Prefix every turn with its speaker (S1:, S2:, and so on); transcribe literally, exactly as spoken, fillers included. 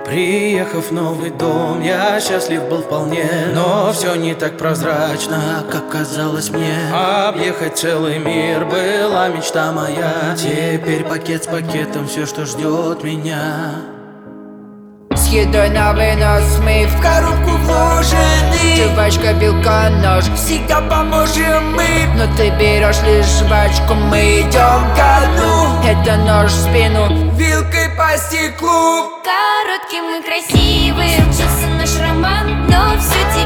S1: Приехав в новый дом, я счастлив был вполне. Но все не так прозрачно, как казалось мне. Объехать целый мир была мечта моя. Теперь пакет с пакетом, все, что ждет меня.
S2: С едой на вынос мы в коробку вложены. Жвачка, вилка, нож, всегда поможем мы. Но ты берешь лишь жвачку, мы идем ко дну. Это нож в спину, вилкой по стеклу.
S3: Коротким и красивым случился наш роман, но все